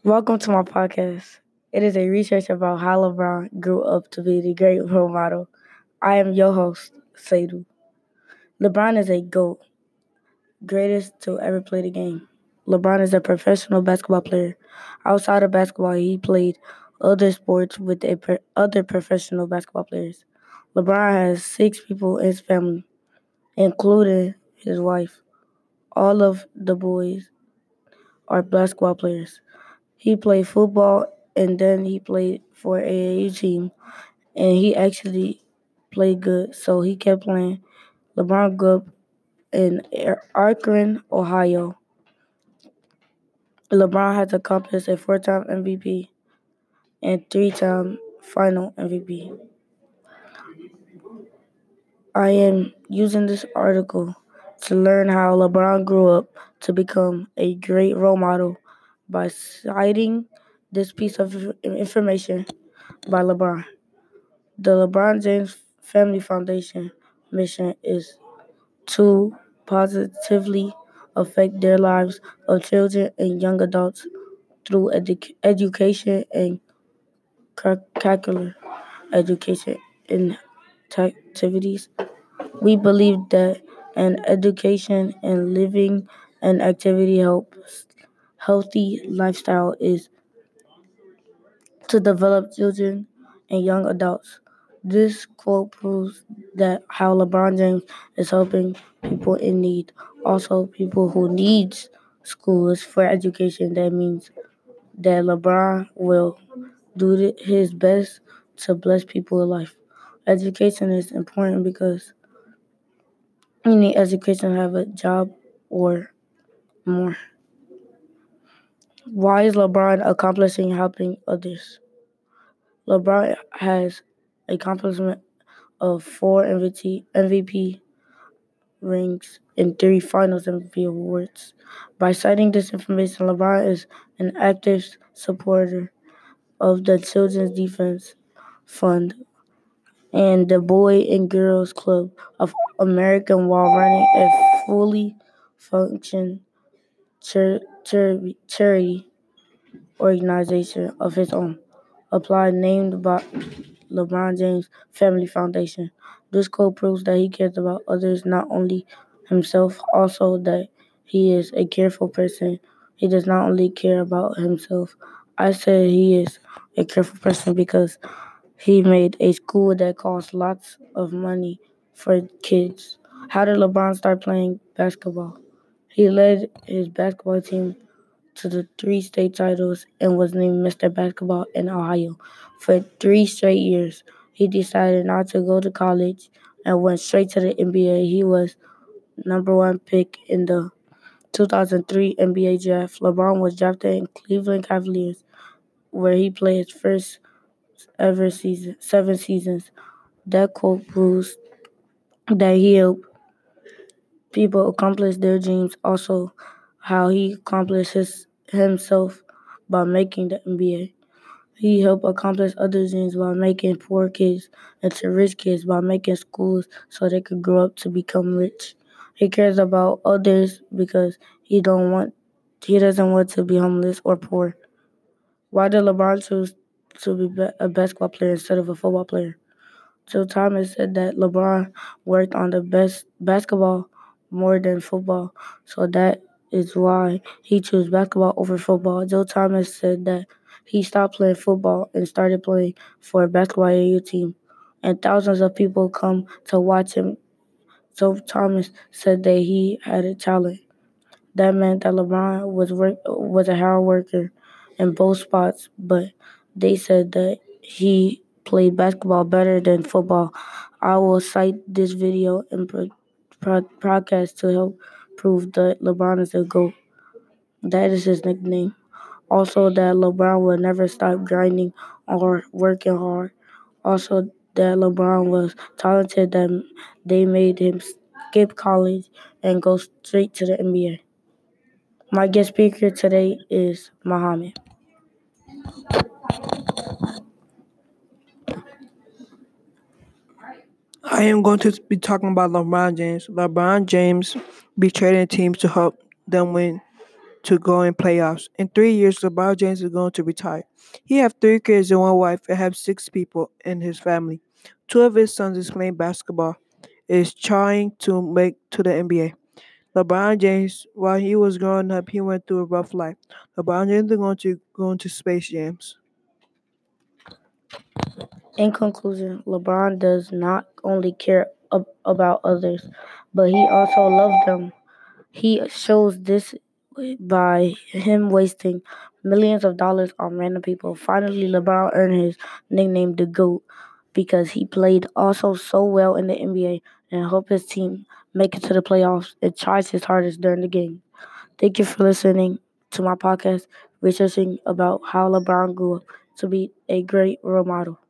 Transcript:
Welcome to my podcast. It is a research about how LeBron grew up to be the great role model. I am your host, Sadu. LeBron is a GOAT, greatest to ever play the game. LeBron is a professional basketball player. Outside of basketball, he played other sports with other professional basketball players. LeBron has 6 people in his family, including his wife. All of the boys are basketball players. He played football and then he played for AAU team and he actually played good, so he kept playing. LeBron grew up in Akron, Ohio. LeBron has accomplished a 4-time MVP and 3-time final MVP. I am using this article to learn how LeBron grew up to become a great role model by citing this piece of information by LeBron. The LeBron James Family Foundation mission is to positively affect their lives of children and young adults through education and curricular education and activities. We believe that an education and living and activity helps healthy lifestyle is to develop children and young adults. This quote proves that how LeBron James is helping people in need, also people who needs schools for education. That means that LeBron will do his best to bless people in life. Education is important because you need education to have a job or more. Why is LeBron accomplishing helping others? LeBron has accomplishment of 4 MVP rings and 3 Finals MVP awards. By citing this information, LeBron is an active supporter of the Children's Defense Fund and the Boy and Girls Club of America while running a fully functioning charity organization of his own, applied named by LeBron James Family Foundation. This quote proves that he cares about others, not only himself, also that he is a careful person. He does not only care about himself. I said he is a careful person because he made a school that costs lots of money for kids. How did LeBron start playing basketball? He led his basketball team to the 3 state titles and was named Mr. Basketball in Ohio. For 3 straight years, he decided not to go to college and went straight to the NBA. He was #1 pick in the 2003 NBA draft. LeBron was drafted in Cleveland Cavaliers, where he played his first ever season, 7 seasons. That quote proves that he helped people accomplish their dreams. Also, how he accomplished himself by making the NBA. He helped accomplish other dreams by making poor kids into rich kids, by making schools so they could grow up to become rich. He cares about others because he doesn't want to be homeless or poor. Why did LeBron choose to be a basketball player instead of a football player? Joe Thomas said that LeBron worked on the best basketball more than football, so that is why he chose basketball over football. Joe Thomas said that he stopped playing football and started playing for a basketball AAU team, and thousands of people come to watch him. Joe Thomas said that he had a talent. That meant that LeBron was a hard worker in both spots, but they said that he played basketball better than football. I will cite this video and podcast to help prove that LeBron is a GOAT. That is his nickname. Also, that LeBron will never stop grinding or working hard. Also, that LeBron was talented that they made him skip college and go straight to the NBA. My guest speaker today is Muhammad. I am going to be talking about LeBron James. LeBron James be trading teams to help them win. to go in playoffs. In 3 years, LeBron James is going to retire. He have 3 kids and one wife and have 6 people in his family. Two of his sons is playing basketball, is trying to make to the NBA. LeBron James, while he was growing up, he went through a rough life. LeBron James is going to go into Space Jams. In conclusion, LeBron does not only care about others, but he also loves them. He shows this by him wasting millions of dollars on random people. Finally, LeBron earned his nickname the GOAT because he played also so well in the NBA and hope his team make it to the playoffs and tries his hardest during the game. Thank you for listening to my podcast, researching about how LeBron grew up to be a great role model.